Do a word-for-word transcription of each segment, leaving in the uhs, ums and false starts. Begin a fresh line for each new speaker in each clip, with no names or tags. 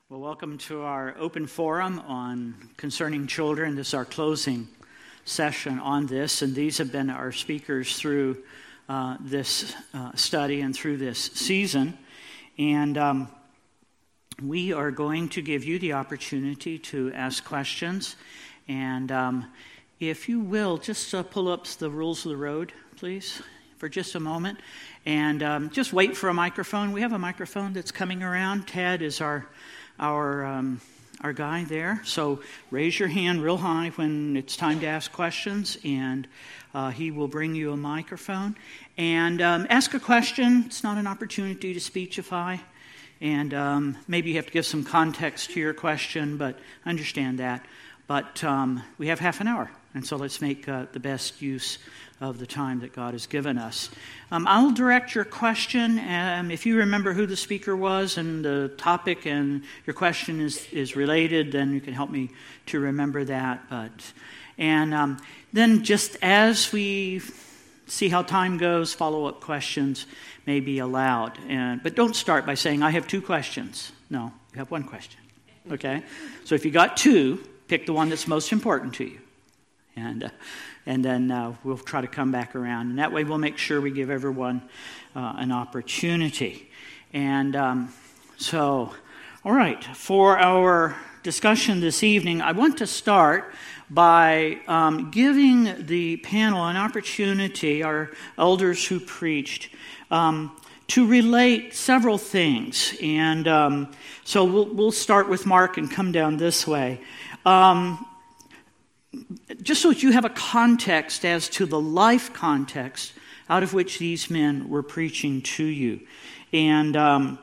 Well, welcome to our open forum on concerning children. This is our closing session on this, and these have been our speakers through uh, this uh, study and through this season. And um, we are going to give you the opportunity to ask questions. And um, if you will, just uh, pull up the rules of the road, please, for just a moment. And um, just wait for a microphone. We have a microphone that's coming around. Ted is our our um, our guy there. So raise your hand real high when it's time to ask questions, and uh, he will bring you a microphone. And um, ask a question. It's not an opportunity to speechify. And um, maybe you have to give some context to your question, but understand that. But um, we have half an hour, and so let's make uh, the best use of the time that God has given us. Um, I'll direct your question. Um, if you remember who the speaker was and the topic and your question is, is related, then you can help me to remember that. But And um, then just as we see how time goes, follow-up questions may be allowed. And, but don't start by saying, I have two questions. No, you have one question. Okay? So if you got two, pick the one that's most important to you. And uh, and then uh, we'll try to come back around. And that way we'll make sure we give everyone uh, an opportunity. And um, so, all right, for our discussion this evening, I want to start by um, giving the panel an opportunity, our elders who preached, um, to relate several things. And um, so we'll, we'll start with Mark and come down this way. Um, just so that you have a context as to the life context out of which these men were preaching to you. And um,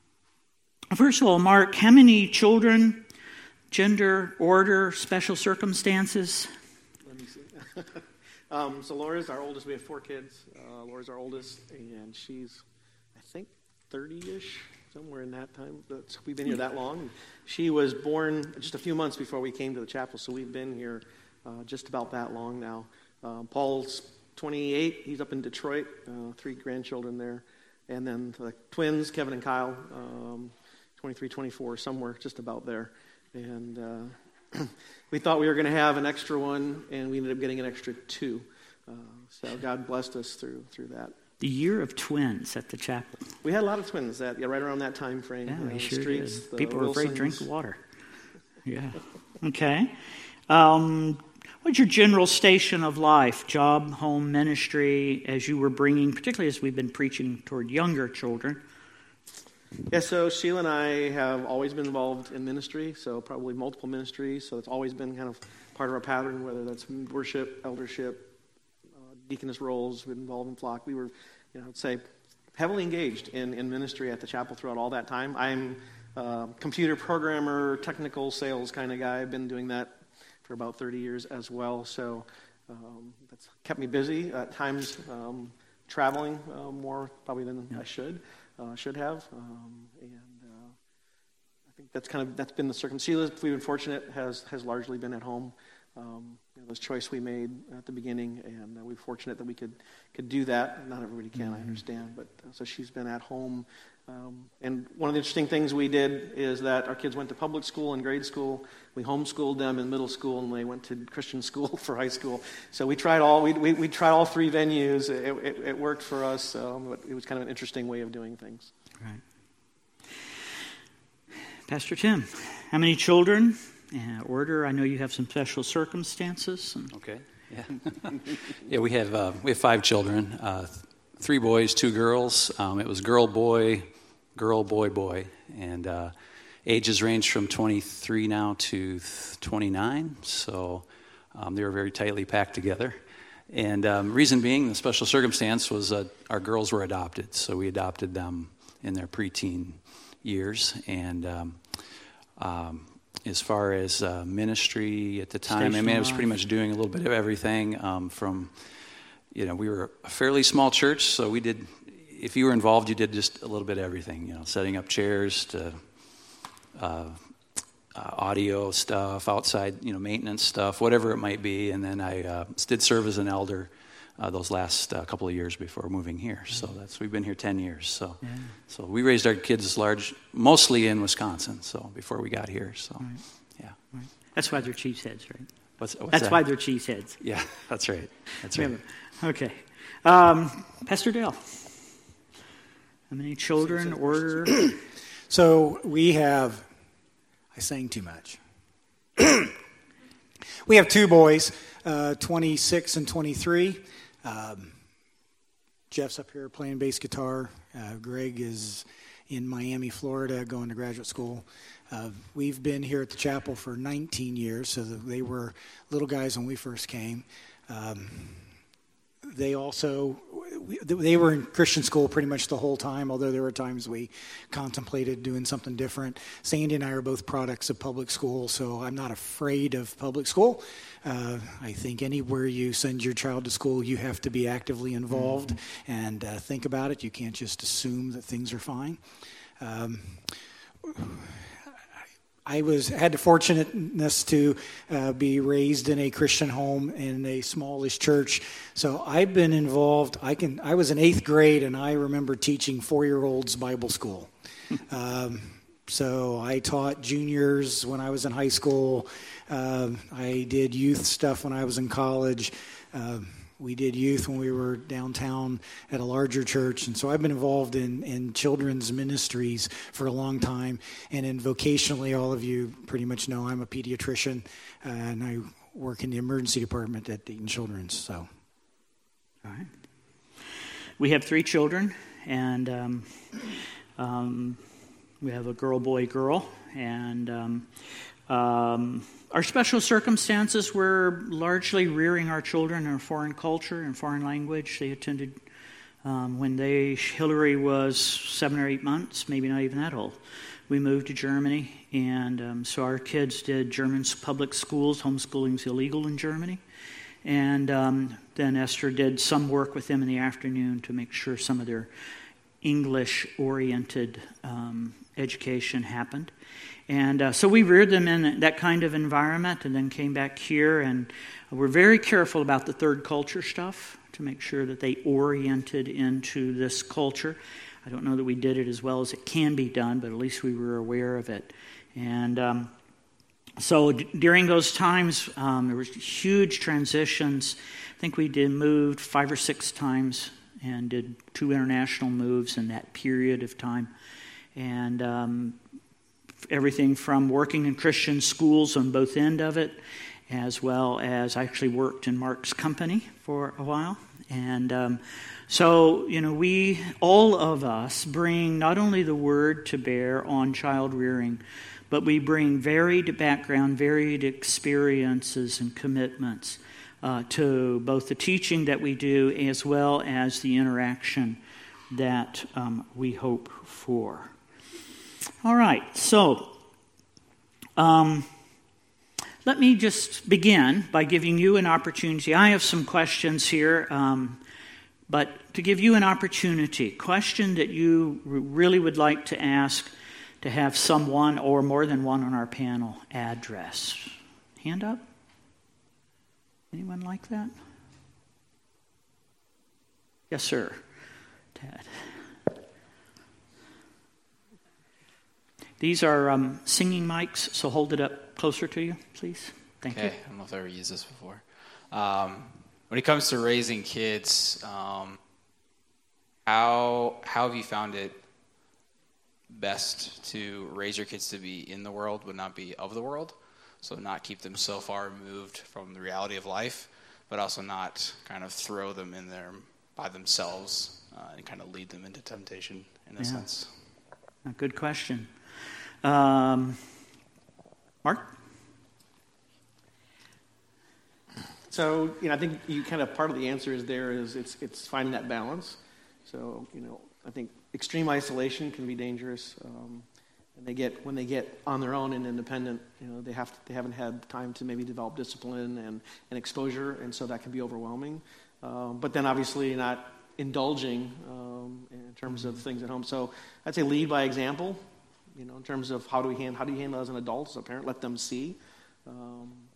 first of all, Mark, how many children, gender, order, special circumstances?
Let me see. um, so Laura's our oldest. We have four kids. Uh, Laura's our oldest, and she's, I think, thirty-ish. Somewhere in that time. That's, we've been here that long. She was born just a few months before we came to the chapel, so we've been here uh, just about that long now. Uh, Paul's twenty-eight. He's up in Detroit. Uh, three grandchildren there. And then the twins, Kevin and Kyle, um, twenty-three, twenty-four, somewhere just about there. And uh, we thought we were going to have an extra one, and we ended up getting an extra two. Uh, so God blessed us through through that.
The year of twins at the chapel.
We had a lot of twins that yeah, right around that time frame.
Yeah,
you know,
we sure
streets,
did. People
Wilsons.
were afraid to drink the water. Yeah. Okay. Um, what's your general station of life, job, home, ministry, as you were bringing, particularly as we've been preaching toward younger children?
Yeah, so Sheila and I have always been involved in ministry, so probably multiple ministries, so it's always been kind of part of our pattern, whether that's worship, eldership, deaconess roles, we've been involved in flock. We were, you know, I'd say, heavily engaged in, in ministry at the chapel throughout all that time. I'm a computer programmer, technical sales kind of guy. I've been doing that for about thirty years as well. So um, that's kept me busy at times, um, traveling uh, more probably than yeah. I should uh, should have. Um, and uh, I think that's kind of that's been the circumstance. Sheila, we've been fortunate, has has largely been at home. Um, you know, it was a choice we made at the beginning, and uh, we're fortunate that we could, could do that. Not everybody can, mm-hmm. I understand, but uh, so she's been at home. Um, and one of the interesting things we did is that our kids went to public school and grade school. We homeschooled them in middle school, and they went to Christian school for high school. So we tried all we we, we tried all three venues. It, it, it worked for us. Um, but it was kind of an interesting way of doing things.
Right. Pastor Tim, how many children? Uh, order. I know you have some special circumstances. And...
Okay. Yeah. yeah. We have uh, we have five children. Uh, three boys, two girls. Um, it was girl, boy, girl, boy, boy, and uh, ages range from twenty-three now to twenty-nine. So um, they were very tightly packed together. And um, reason being, the special circumstance was uh, our girls were adopted. So we adopted them in their preteen years, and. Um, um, As far as uh, ministry at the time,
Station
I mean, I was
life.
pretty much doing a little bit of everything. Um, from, you know, we were a fairly small church, so we did. If you were involved, you did just a little bit of everything. You know, setting up chairs to uh, uh, audio stuff, outside, you know, maintenance stuff, whatever it might be. And then I uh, did serve as an elder uh, those last uh, couple of years before moving here. So that's we've been here ten years. So
Yeah.
so we raised our kids large, mostly in Wisconsin. So before we got here. So
Right.
yeah.
Right. That's why they're cheeseheads, right?
What's, what's
That's
that?
why they're cheeseheads.
Yeah, that's right. That's right.
Okay. Um, Pastor Dale. How many children, order?
So we have, I sang too much. We have two boys, uh, twenty-six and twenty-three. Um, Jeff's up here playing bass guitar. Uh, Greg is in Miami, Florida, going to graduate school. Uh, we've been here at the chapel for nineteen years, so they were little guys when we first came. Um, they also, they were in Christian school pretty much the whole time, although there were times we contemplated doing something different. Sandy and I are both products of public school, so I'm not afraid of public school. Uh, I think anywhere you send your child to school, you have to be actively involved mm-hmm. and uh, think about it. You can't just assume that things are fine. Um, I was had the fortunateness to uh, be raised in a Christian home in a smallish church, so I've been involved. I can. I was in eighth grade, and I remember teaching four-year-olds Bible school. um, so I taught juniors when I was in high school. Uh, I did youth stuff when I was in college. Uh, We did youth when we were downtown at a larger church. And so I've been involved in, in children's ministries for a long time. And in vocationally, all of you pretty much know I'm a pediatrician. Uh, and I work in the emergency department at Dayton Children's. So,
all right. We have three children. And um, um, we have a girl, boy, girl. And um, um, our special circumstances were largely rearing our children in a foreign culture and foreign language. They attended um, when they Hillary was seven or eight months, maybe not even that old. We moved to Germany, and um, so our kids did German public schools. Homeschooling's illegal in Germany. And um, then Esther did some work with them in the afternoon to make sure some of their English-oriented um, education happened. And uh, so we reared them in that kind of environment and then came back here, and we're very careful about the third culture stuff to make sure that they oriented into this culture. I don't know that we did it as well as it can be done, but at least we were aware of it. And um, so d- during those times, um, there was huge transitions. I think we did moved five or six times and did two international moves in that period of time. And um everything from working in Christian schools on both end of it, as well as I actually worked in Mark's company for a while. And um, so, you know, we, all of us, bring not only the word to bear on child rearing, but we bring varied background, varied experiences and commitments uh, to both the teaching that we do as well as the interaction that um, we hope for. All right, so um, let me just begin by giving you an opportunity. I have some questions here, um, but to give you an opportunity, question that you really would like to ask to have someone or more than one on our panel address. Hand up? Anyone like that? Yes, sir. Tad. These are um, singing mics, so hold it up closer to you, please. Thank
okay.
you.
I don't know if I've ever used this before. Um, when it comes to raising kids, um, how how have you found it best to raise your kids to be in the world but not be of the world? So not keep them so far removed from the reality of life, but also not kind of throw them in there by themselves uh, and kind of lead them into temptation in a
yeah.
sense.
A good question. Um, Mark?
So, you know, I think you kind of part of the answer is there is it's it's finding that balance. So, you know, I think extreme isolation can be dangerous. Um, and they get when they get on their own and independent, you know, they have to, they haven't had time to maybe develop discipline and, and exposure, and so that can be overwhelming. Um, but then obviously not indulging um, in terms of things at home. So I'd say lead by example. You know, in terms of how do we handle how do you handle as an adult, as a parent, let them see. Um,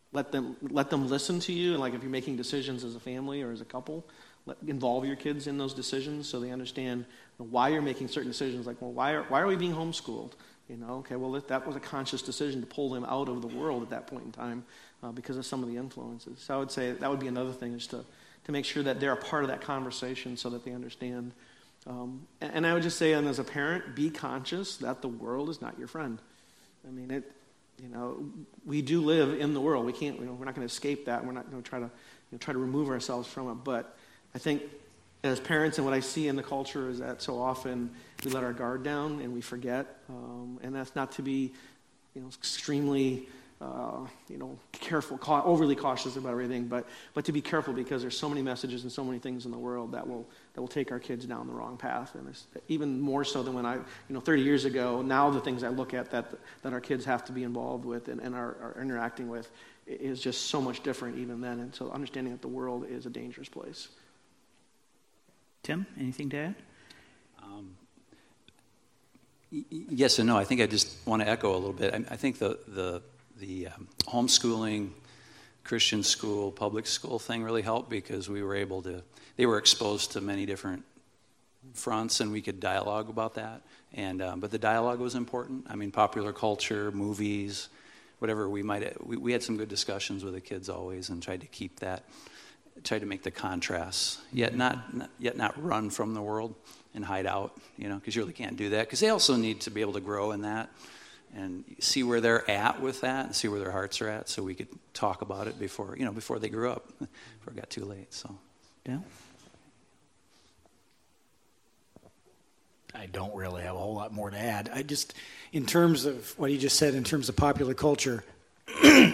let them let them listen to you, and like if you're making decisions as a family or as a couple, let, involve your kids in those decisions so they understand why you're making certain decisions. Like, well, why are why are we being homeschooled? You know, okay, well that, that was a conscious decision to pull them out of the world at that point in time uh, because of some of the influences. So I would say that would be another thing, is to to make sure that they're a part of that conversation so that they understand. Um, and, and I would just say, and as a parent, be conscious that the world is not your friend. I mean, it. You know, we do live in the world. We can't. You know, we're not going to escape that. We're not going to try to you know, try to remove ourselves from it. But I think as parents, and what I see in the culture is that so often we let our guard down and we forget. Um, and that's not to be, you know, extremely, uh, you know, careful, ca- overly cautious about everything, but but to be careful, because there's so many messages and so many things in the world that will that will take our kids down the wrong path. And it's even more so than when I, you know, thirty years ago. Now the things I look at that that our kids have to be involved with and, and are, are interacting with is just so much different even then. And so understanding that the world is a dangerous place.
Tim, anything to add?
Um, y- yes and no. I think I just want to echo a little bit. I, I think the the the um, homeschooling, Christian school, public school thing really helped, because we were able to. They were exposed to many different fronts, and we could dialogue about that. And um, but the dialogue was important. I mean, popular culture, movies, whatever we might. We, we had some good discussions with the kids always, and tried to keep that. Tried to make the contrasts, yet not, not yet not run from the world and hide out. You know, because you really can't do that. Because they also need to be able to grow in that and see where they're at with that, and see where their hearts are at, so we could talk about it before you know before they grew up, before it got too late. So,
Yeah.
I don't really have a whole lot more to add. I just, in terms of what he just said, in terms of popular culture, no,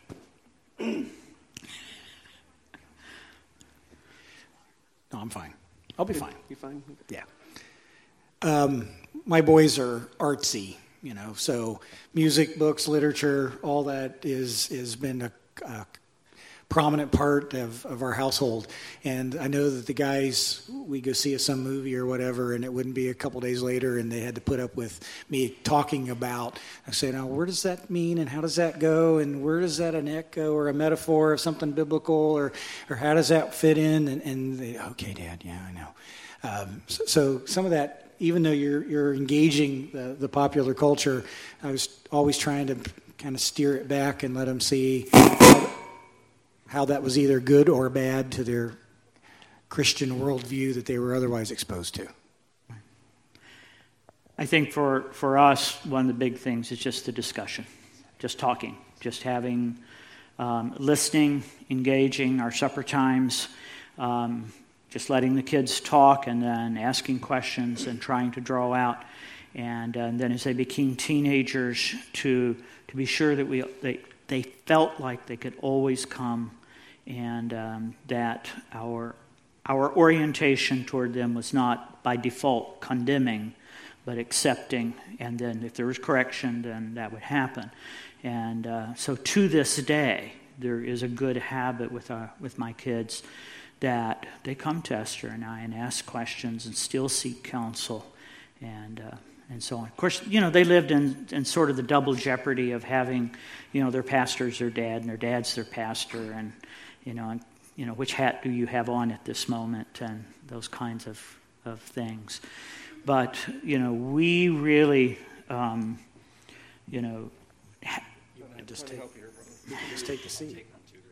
I'm fine. I'll be fine.
You fine?
Yeah. Um, my boys are artsy, you know, so music, books, literature, all that is has been a, a prominent part of, of our household. And I know that the guys, we go see some movie or whatever, and it wouldn't be a couple days later, and they had to put up with me talking about, I say, now, where does that mean, and how does that go, and where does that an echo or a metaphor of something biblical, or or how does that fit in? And, and they, okay, Dad, yeah, I know. Um, so, so some of that, even though you're you're engaging the, the popular culture, I was always trying to kind of steer it back and let them see how, how that was either good or bad to their Christian worldview that they were otherwise exposed to.
I think for, for us, one of the big things is just the discussion, just talking, just having, um, listening, engaging our supper times, um, just letting the kids talk, and then asking questions and trying to draw out. And, uh, and then as they became teenagers, to to be sure that we they they felt like they could always come, and um, that our our orientation toward them was not by default condemning, but accepting. And then if there was correction, then that would happen. And uh, so to this day, there is a good habit with our, with my kids that they come to Esther and I and ask questions and still seek counsel, and uh, and so on. Of course, you know, they lived in, in sort of the double jeopardy of having, you know, their pastor's their dad and their dad's their pastor, and you know, and, you know, which hat do you have on at this moment, and those kinds of, of things. But you know, we really, um, you know, ha-
You want to just take, you can just take the seat.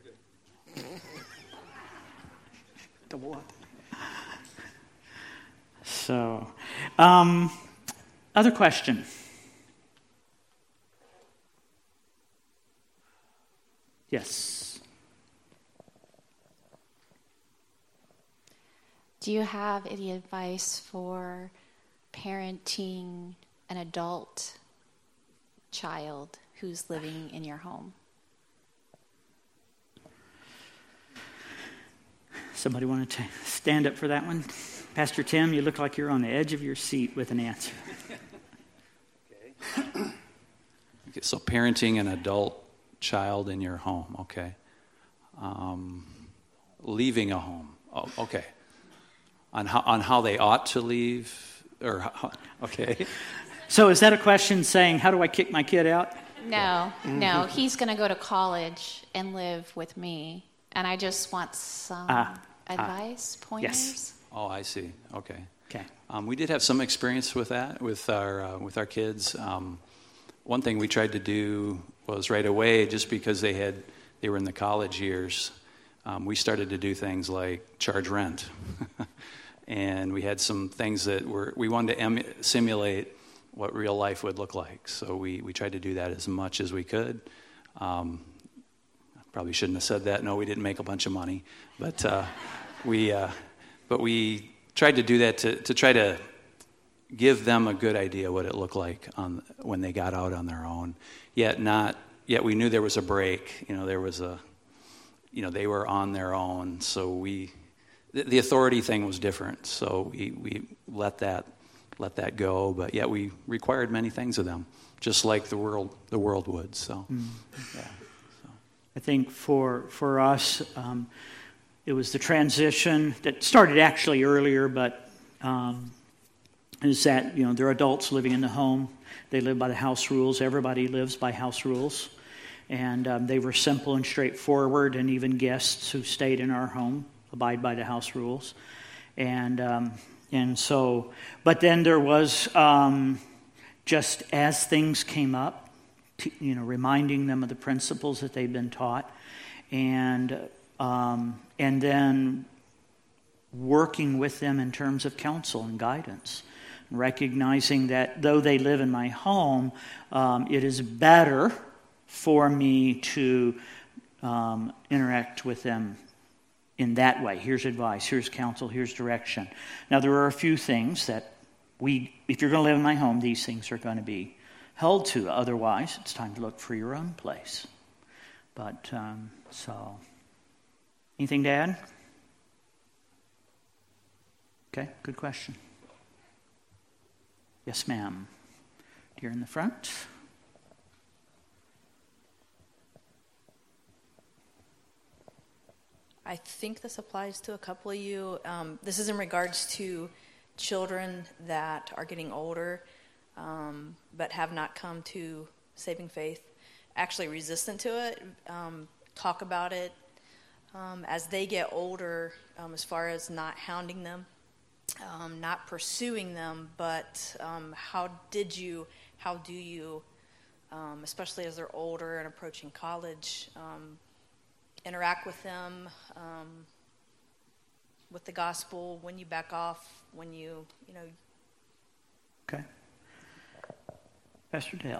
Double up.
So, um, other question? Yes.
Do you have any advice for parenting an adult child who's living in your home?
Somebody want to stand up for that one? Pastor Tim, you look like you're on the edge of your seat with an answer.
Okay. Okay, so parenting an adult child in your home, okay. Um, leaving a home, oh, okay. On how on how they ought to leave, or how, okay.
So is that a question saying, how do I kick my kid out?
No, no. He's going to go to college and live with me, and I just want some
Ah,
advice, pointers.
yes.
Oh, I see. Okay.
Okay.
Um, we did have some experience with that with our uh, with our kids. Um, one thing we tried to do was right away, just because they had they were in the college years, um, we started to do things like charge rent, and we had some things that were we wanted to em- simulate what real life would look like. So we, we tried to do that as much as we could. Um, I probably shouldn't have said that. No, we didn't make a bunch of money, but uh, we uh, but we tried to do that to, to try to give them a good idea what it looked like on when they got out on their own. Yet not yet we knew there was a break. You know, there was a you know they were on their own. So we the, the authority thing was different. So we, we let that. let that go, but yet we required many things of them, just like the world the world would. So, mm. yeah. So.
I think for for us, um, it was the transition that started actually earlier, but um, is that you know they're adults living in the home. They live by the house rules. Everybody lives by house rules, and um, they were simple and straightforward. And even guests who stayed in our home abide by the house rules, and. Um, And so, but then there was, um, just as things came up, to, you know, reminding them of the principles that they've been taught, and um, and then working with them in terms of counsel and guidance, recognizing that though they live in my home, um, it is better for me to um, interact with them in that way. Here's advice, here's counsel, here's direction. Now, there are a few things that we, if you're going to live in my home, these things are going to be held to. Otherwise, it's time to look for your own place. But, um, so, anything to add? Okay, good question. Yes, ma'am. Here in the front.
I think this applies to a couple of you. Um, this is in regards to children that are getting older um, but have not come to saving faith, actually resistant to it. Um, talk about it um, as they get older, um, as far as not hounding them, um, not pursuing them, but um, how did you, how do you, um, especially as they're older and approaching college, um, interact with them um, with the gospel, when you back off, when you, you know.
Okay. Pastor Dale.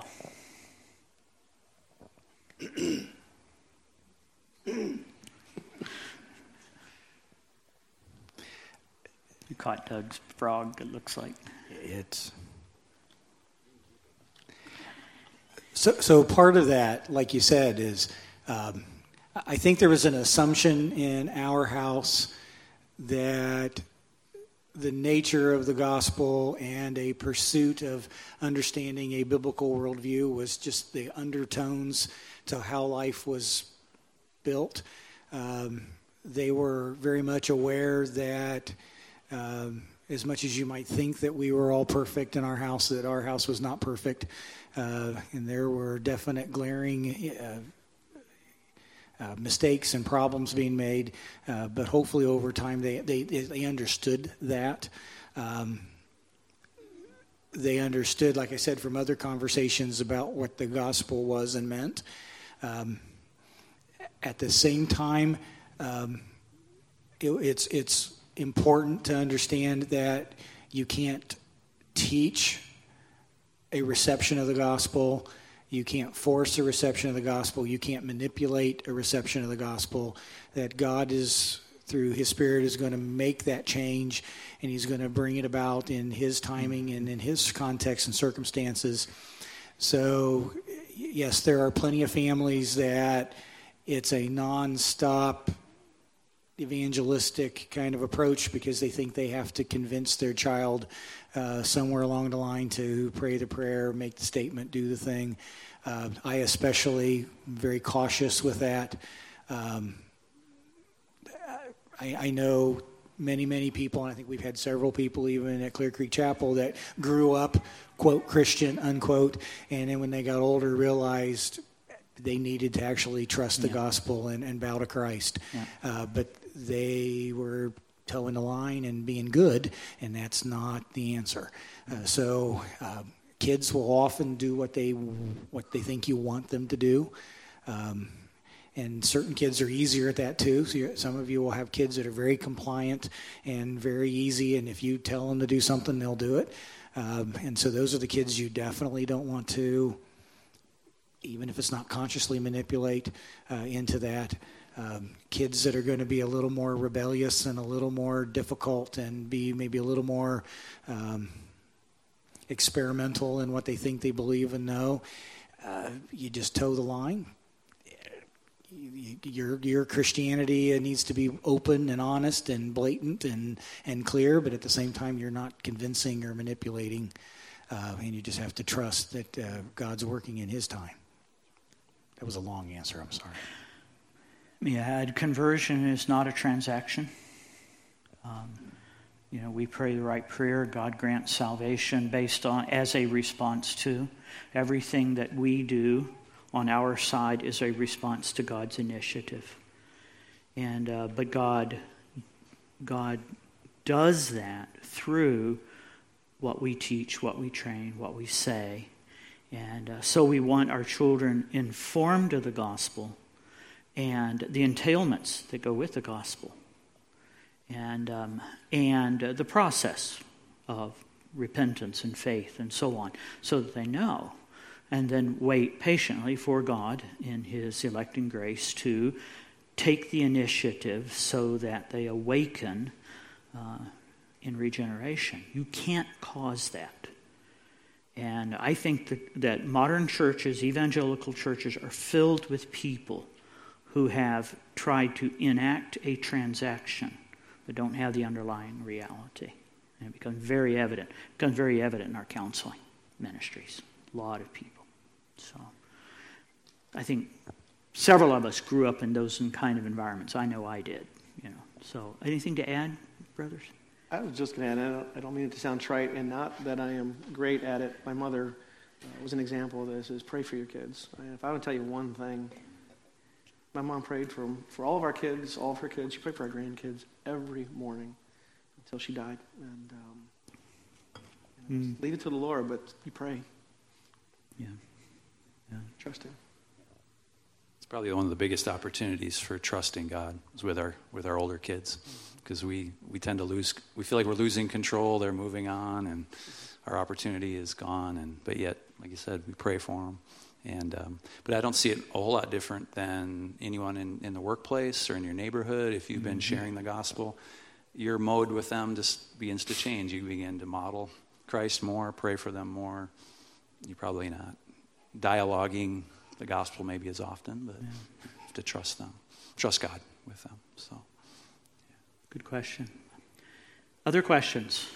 You caught Doug's frog, it looks like.
It's so, so part of that, like you said, is um, I think there was an assumption in our house that the nature of the gospel and a pursuit of understanding a biblical worldview was just the undertones to how life was built. Um, they were very much aware that um, as much as you might think that we were all perfect in our house, that our house was not perfect. Uh, and there were definite glaring uh, uh, mistakes and problems being made. Uh, but hopefully over time they, they, they understood that. Um, they understood, like I said, from other conversations about what the gospel was and meant. Um, at the same time, um, it, it's it's important to understand that you can't teach a reception of the gospel. You can't force a reception of the gospel. You can't manipulate a reception of the gospel. That God is, through His Spirit, is going to make that change, and He's going to bring it about in His timing and in His context and circumstances. So, yes, there are plenty of families that it's a nonstop evangelistic kind of approach because they think they have to convince their child uh, somewhere along the line to pray the prayer, make the statement, do the thing. Uh, I especially am very cautious with that. Um, I, I know many, many people, and I think we've had several people even at Clear Creek Chapel that grew up, quote, Christian, unquote, and then when they got older realized they needed to actually trust the yeah. gospel and, and bow to Christ. Yeah. Uh, but they were towing the line and being good, and that's not the answer. Uh, so uh, kids will often do what they what they think you want them to do. Um, and certain kids are easier at that too. So you, some of you will have kids that are very compliant and very easy, and if you tell them to do something, they'll do it. Um, and so those are the kids you definitely don't want to, even if it's not consciously, manipulate uh, into that. Um, kids that are going to be a little more rebellious and a little more difficult and be maybe a little more um, experimental in what they think they believe and know, uh, you just toe the line. Your your Christianity needs to be open and honest and blatant and, and clear, but at the same time you're not convincing or manipulating, uh, and you just have to trust that uh, God's working in His time. That was a long answer, I'm sorry.
Yeah, conversion is not a transaction. Um, you know, we pray the right prayer. God grants salvation based on, as a response to. Everything that we do on our side is a response to God's initiative. And uh, but God, God does that through what we teach, what we train, what we say. And uh, so we want our children informed of the gospel and the entailments that go with the gospel, and um, and uh, the process of repentance and faith and so on, so that they know, and then wait patiently for God in His electing grace to take the initiative so that they awaken uh, in regeneration. You can't cause that. And I think that, that modern churches, evangelical churches, are filled with people who have tried to enact a transaction but don't have the underlying reality. And it becomes very evident. It becomes very evident in our counseling ministries. A lot of people. So I think several of us grew up in those kind of environments. I know I did. You know. So anything to add, brothers?
I was just going to add, I don't, I don't mean it to sound trite, and not that I am great at it. My mother uh, was an example of this, is pray for your kids. I mean, if I would tell you one thing, my mom prayed for, for all of our kids, all of her kids. She prayed for our grandkids every morning until she died. And um, you know, mm. leave it to the Lord, but you pray.
Yeah. yeah.
Trust Him.
It's probably one of the biggest opportunities for trusting God is with our with our older kids, because we, we tend to lose. We feel like we're losing control. They're moving on, and our opportunity is gone. And but yet, like you said, we pray for them. And um, but I don't see it a whole lot different than anyone in, in the workplace or in your neighborhood. If you've been sharing the gospel, your mode with them just begins to change. You begin to model Christ more, pray for them more. You're probably not dialoguing the gospel maybe as often, but yeah. you have to trust them, trust God with them. So,
yeah. Good question. Other questions?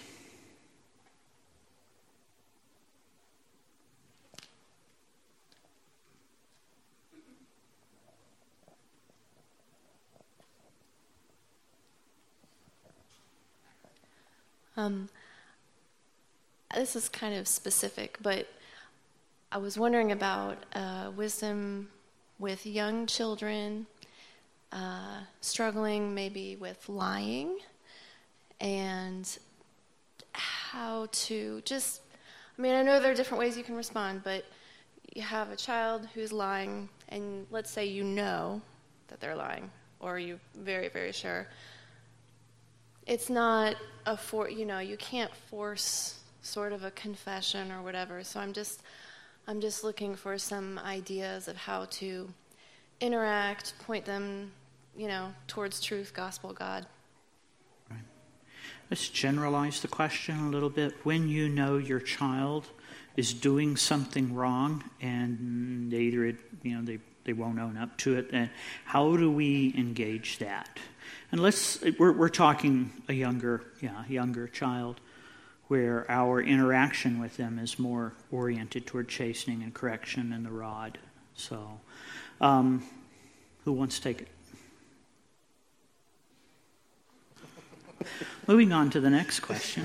Um, this is kind of specific, but I was wondering about uh, wisdom with young children uh, struggling maybe with lying, and how to just, I mean, I know there are different ways you can respond, but you have a child who's lying, and let's say you know that they're lying, or you're very, very sure. It's not a for, you know, you can't force sort of a confession or whatever. So I'm just, I'm just looking for some ideas of how to interact, point them, you know, towards truth, gospel, God.
Right. Let's generalize the question a little bit. When you know your child is doing something wrong, and they either, you know, they they won't own up to it, and how do we engage that? And let's, we're, we're talking a younger, yeah, younger child, where our interaction with them is more oriented toward chastening and correction and the rod. So, um, who wants to take it? Moving on to the next question.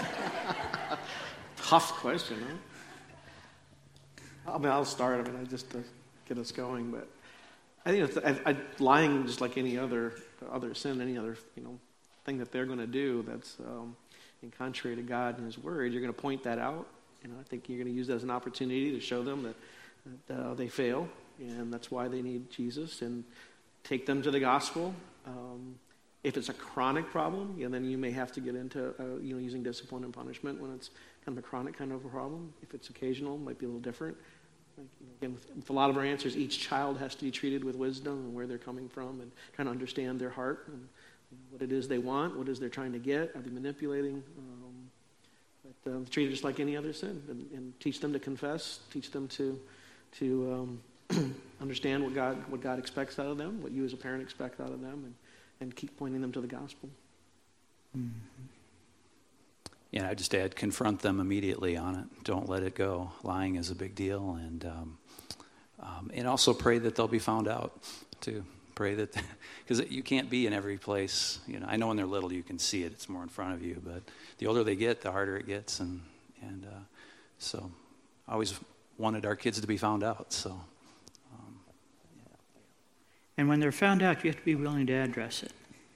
Tough question, huh? I mean, I'll start. I mean, I just to get us going, but I think it's, I, I, lying, just like any other other sin, any other you know thing that they're going to do that's um, in contrary to God and His Word, you're going to point that out. You know, I think you're going to use that as an opportunity to show them that, that uh, they fail, and that's why they need Jesus, and take them to the gospel. Um, if it's a chronic problem, yeah, then you may have to get into uh, you know using discipline and punishment when it's kind of a chronic kind of a problem. If it's occasional, it might be a little different. Like, you know, again, with, with a lot of our answers, each child has to be treated with wisdom and where they're coming from, and trying to understand their heart and you know, what it is they want, what it is they're trying to get, are they manipulating? Um, but uh, treat it just like any other sin, and, and teach them to confess, teach them to to um, understand what God what God expects out of them, what you as a parent expect out of them, and, and keep pointing them to the gospel.
Mm-hmm. Yeah, I just add, confront them immediately on it. Don't let it go. Lying is a big deal, and um, um, and also pray that they'll be found out too. Pray that, because you can't be in every place. You know, I know when they're little you can see it; it's more in front of you. But the older they get, the harder it gets, and and uh, so I always wanted our kids to be found out. So, um, yeah.
And when they're found out, you have to be willing to address it.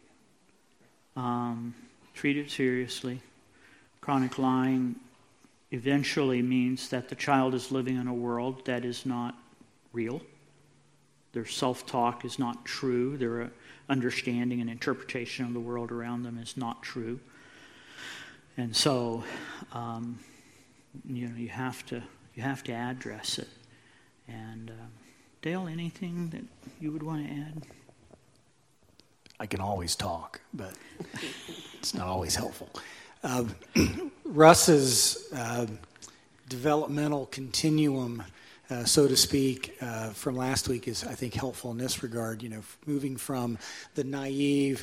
Um, treat it seriously. Chronic lying eventually means that the child is living in a world that is not real. Their self-talk is not true. Their understanding and interpretation of the world around them is not true. And so, um, you know, you have to you have to address it. And uh, Dale, anything that you would want to add?
I can always talk, but it's not always helpful. Uh, Russ's uh, developmental continuum, uh, so to speak, uh, from last week is, I think, helpful in this regard. You know, moving from the naive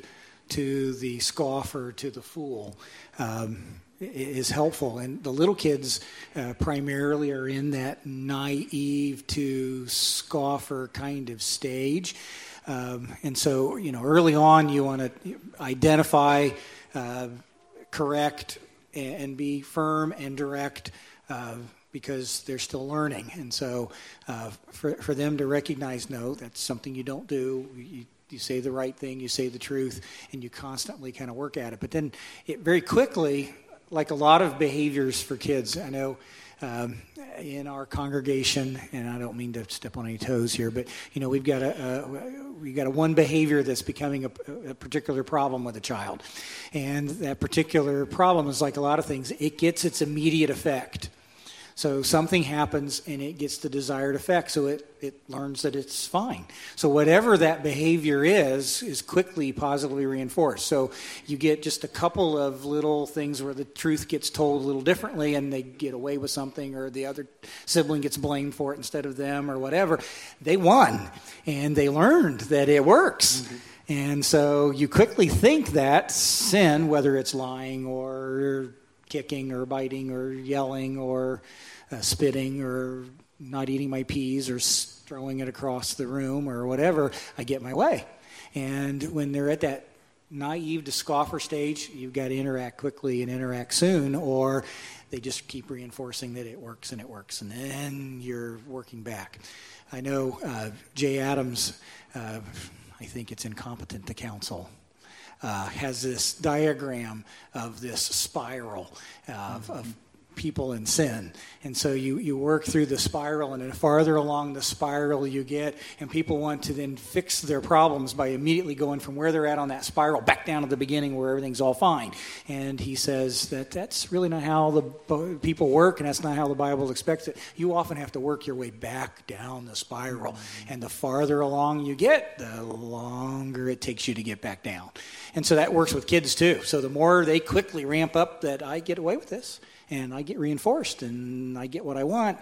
to the scoffer to the fool um, is helpful. And the little kids uh, primarily are in that naive to scoffer kind of stage. Um, and so, you know, early on you want to identify uh, correct and be firm and direct uh, because they're still learning. And so uh, for for them to recognize, no, that's something you don't do. You, you say the right thing, you say the truth, and you constantly kind of work at it. But then it very quickly, like a lot of behaviors for kids, I know um, in our congregation, and I don't mean to step on any toes here, but you know we've got a, a we've got a one behavior that's becoming a, a particular problem with a child, and that particular problem is like a lot of things. It gets its immediate effect. So something happens and it gets the desired effect, so it, it learns that it's fine. So whatever that behavior is, is quickly positively reinforced. So you get just a couple of little things where the truth gets told a little differently and they get away with something, or the other sibling gets blamed for it instead of them, or whatever. They won, and they learned that it works. Mm-hmm. And so you quickly think that sin, whether it's lying or kicking or biting or yelling or uh, spitting or not eating my peas or throwing it across the room or whatever, I get my way. And when they're at that naive to scoffer stage, you've got to interact quickly and interact soon, or they just keep reinforcing that it works and it works, and then you're working back. I know uh, Jay Adams, uh, I think it's incompetent to counsel, Uh, has this diagram of this spiral uh, of, of people in sin. And so you, you work through the spiral, and the farther along the spiral you get, and people want to then fix their problems by immediately going from where they're at on that spiral back down to the beginning where everything's all fine. And he says that that's really not how the people work, and that's not how the Bible expects it. You often have to work your way back down the spiral. Mm-hmm. And the farther along you get, the longer it takes you to get back down. And so that works with kids too. So the more they quickly ramp up that I get away with this, and I get reinforced, and I get what I want,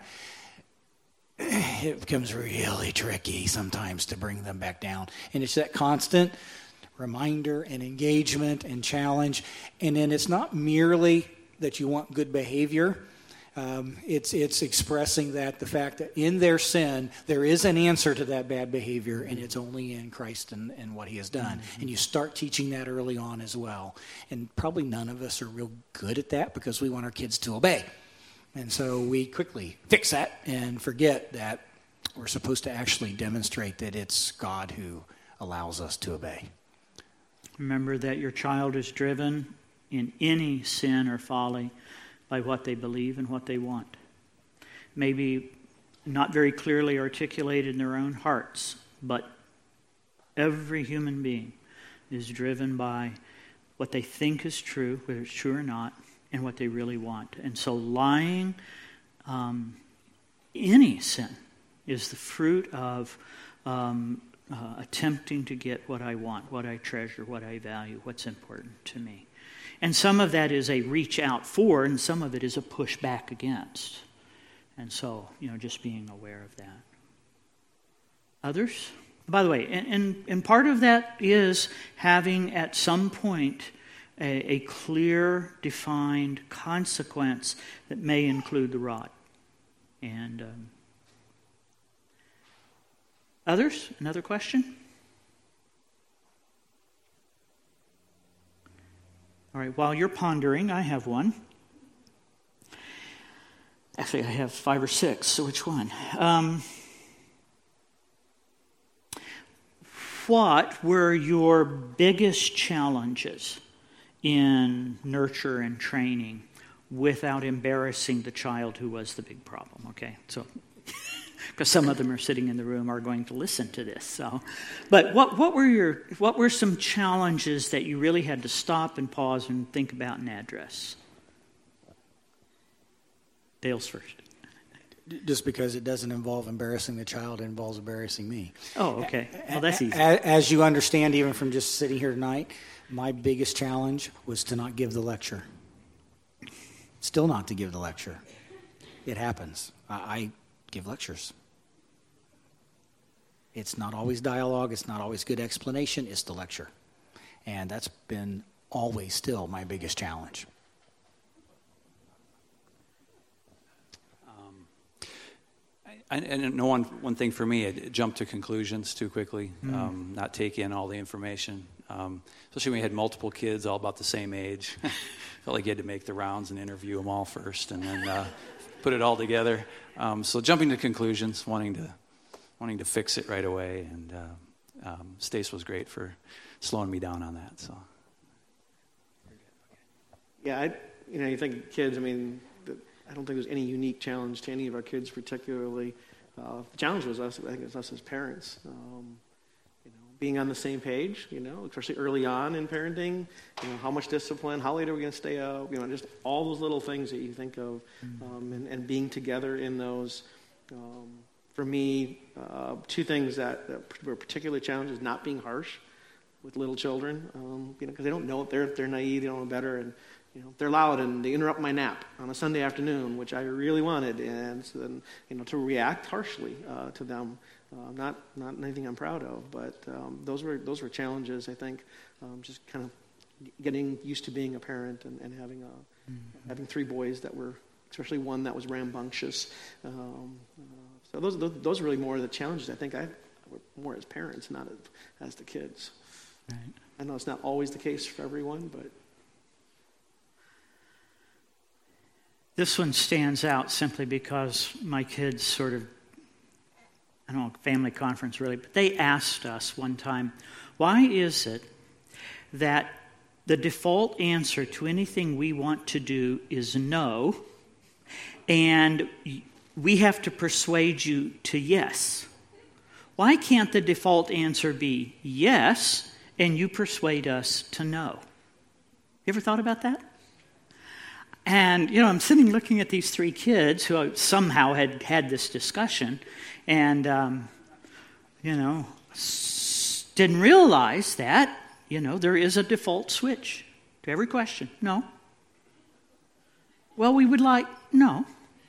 it becomes really tricky sometimes to bring them back down. And it's that constant reminder and engagement and challenge. And then it's not merely that you want good behavior. Um, it's it's expressing that the fact that in their sin there is an answer to that bad behavior, and it's only in Christ and, and what He has done. Mm-hmm. And you start teaching that early on as well. And probably none of us are real good at that because we want our kids to obey. And so we quickly fix that and forget that we're supposed to actually demonstrate that it's God who allows us to obey.
Remember that your child is driven in any sin or folly by what they believe and what they want. Maybe not very clearly articulated in their own hearts, but every human being is driven by what they think is true, whether it's true or not, and what they really want. And so lying, um, any sin, is the fruit of um, uh, attempting to get what I want, what I treasure, what I value, what's important to me. And some of that is a reach out for, and some of it is a push back against. And so, you know, just being aware of that. Others? By the way, and, and, and part of that is having at some point a, a clear, defined consequence that may include the rod. And um, others? Another question? All right, while you're pondering, I have one. Actually, I have five or six, so which one? Um, what were your biggest challenges in nurture and training without embarrassing the child who was the big problem? Okay, so because some of them are sitting in the room are going to listen to this. So, but what what were your what were some challenges that you really had to stop and pause and think about and address? Dale's first.
Just because it doesn't involve embarrassing the child, it involves embarrassing me.
Oh, okay. Well, that's easy.
As you understand, even from just sitting here tonight, my biggest challenge was to not give the lecture. Still not to give the lecture. It happens. I give lectures. It's not always dialogue. It's not always good explanation. It's the lecture. And that's been always still my biggest challenge.
I, and no one one thing for me, it jumped to conclusions too quickly, mm. um, not take in all the information. Um, especially when we had multiple kids all about the same age. Felt like you had to make the rounds and interview them all first and then uh, put it all together. Um, so jumping to conclusions, wanting to wanting to fix it right away. And uh, um, Stace was great for slowing me down on that. So
yeah, I, you know, you think kids, I mean, I don't think there's any unique challenge to any of our kids particularly. Uh, the challenge was us, I think it was us as parents. Um, you know, being on the same page, you know, especially early on in parenting, you know, how much discipline, how late are we going to stay up, you know, just all those little things that you think of, um, and, and being together in those. Um, for me, uh, two things that, that were particularly challenging is not being harsh with little children, um, you know, because they don't know it, they're, they're naive, they don't know better, and you know, they're loud and they interrupt my nap on a Sunday afternoon, which I really wanted, and so then, you know, to react harshly uh, to them, uh, not not anything I'm proud of, but um, those were those were challenges. I think um, just kind of getting used to being a parent and, and having a mm-hmm. having three boys that were, especially one that was rambunctious. Um, uh, so those, those those are really more of the challenges. I think I were more as parents, not as, as the kids.
Right.
I know it's not always the case for everyone, but.
This one stands out simply because my kids sort of, I don't know, family conference really, but they asked us one time, why is it that the default answer to anything we want to do is no, and we have to persuade you to yes? Why can't the default answer be yes, and you persuade us to no? You ever thought about that? And, you know, I'm sitting looking at these three kids who somehow had had this discussion and, um, you know, s- didn't realize that, you know, there is a default switch to every question. No. Well, we would like, no.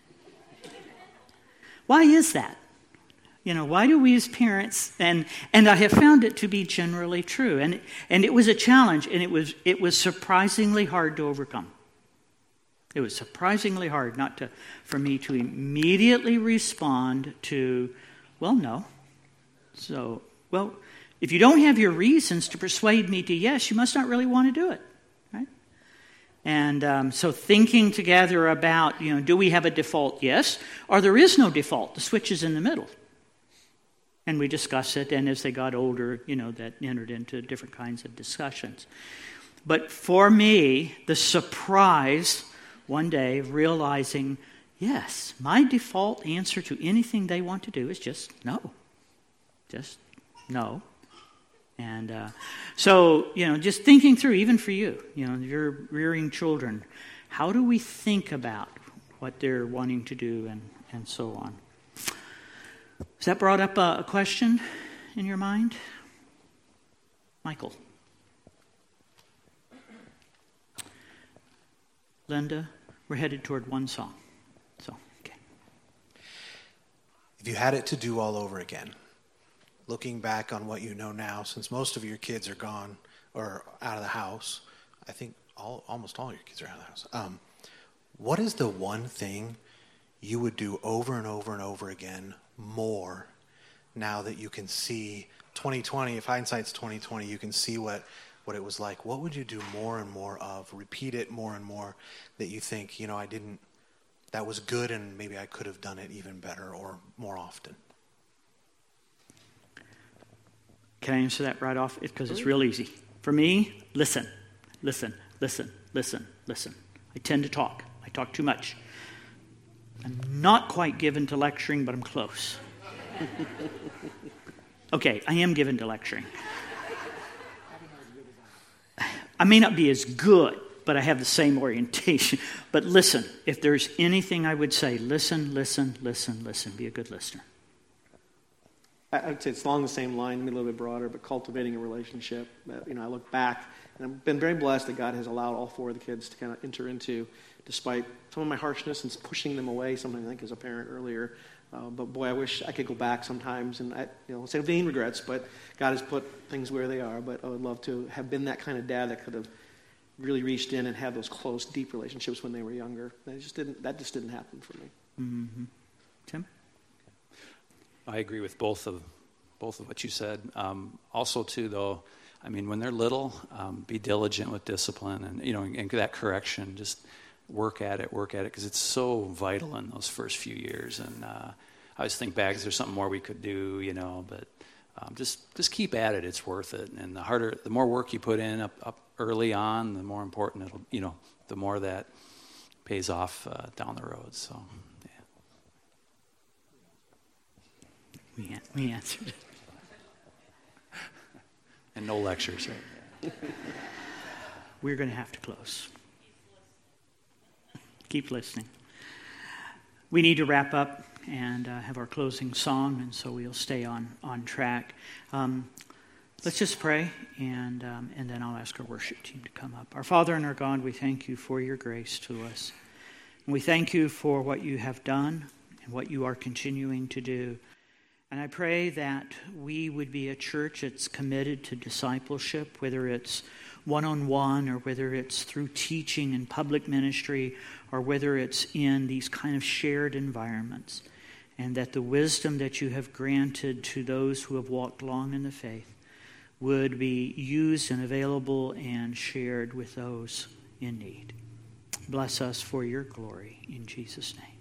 Why is that? You know, why do we as parents, and, and I have found it to be generally true, and, and it was a challenge, and it was it was surprisingly hard to overcome. It was surprisingly hard not to, for me to immediately respond to, well, no. So, well, if you don't have your reasons to persuade me to yes, you must not really want to do it, right? And um, so thinking together about, you know, do we have a default yes, or there is no default, the switch is in the middle. And we discuss it, and as they got older, you know, that entered into different kinds of discussions. But for me, the surprise one day of realizing, yes, my default answer to anything they want to do is just no. Just no. And uh, so, you know, just thinking through, even for you, you know, you're rearing children, how do we think about what they're wanting to do and, and so on? Has that brought up a, a question in your mind? Michael. Linda, we're headed toward one song. So, okay.
If you had it to do all over again, looking back on what you know now, since most of your kids are gone or out of the house, I think all, almost all your kids are out of the house. Um, what is the one thing you would do over and over and over again more now that you can see twenty twenty, if hindsight's twenty twenty, you can see what, what it was like? What would you do more and more of, repeat it more and more, that you think, you know, I didn't, that was good and maybe I could have done it even better or more often?
Can I answer that right off? Because it's real easy. For me, listen, listen, listen, listen, listen. I tend to talk. I talk too much. I'm not quite given to lecturing, but I'm close. Okay, I am given to lecturing. I may not be as good, but I have the same orientation. But listen, if there's anything I would say, listen, listen, listen, listen. Be a good listener.
I would say it's along the same line, maybe a little bit broader, but cultivating a relationship. You know, I look back, and I've been very blessed that God has allowed all four of the kids to kind of enter into, despite some of my harshness and pushing them away, something I think as a parent earlier. Uh, but boy, I wish I could go back sometimes, and I, you know, say vain regrets, but God has put things where they are. But I would love to have been that kind of dad that could have really reached in and had those close, deep relationships when they were younger. That just didn't. That just didn't happen for me.
Mm-hmm. Tim?
I agree with both of both of what you said. Um, also, too, though, I mean, when they're little, um, be diligent with discipline, and you know, and that correction. Just work at it, work at it, because it's so vital in those first few years. And uh, I always think back, is there something more we could do? You know, but um, just just keep at it. It's worth it. And the harder, the more work you put in up up early on, the more important it'll. You know, the more that pays off uh, down the road. So.
We, we answered it.
And no lectures, right?
We're going to have to close. Keep listening. We need to wrap up and uh, have our closing song, and so we'll stay on, on track. Um, let's just pray, and, um, and then I'll ask our worship team to come up. Our Father and our God, we thank you for your grace to us. And we thank you for what you have done and what you are continuing to do. And I pray that we would be a church that's committed to discipleship, whether it's one-on-one or whether it's through teaching and public ministry or whether it's in these kind of shared environments. And that the wisdom that you have granted to those who have walked long in the faith would be used and available and shared with those in need. Bless us for your glory in Jesus' name.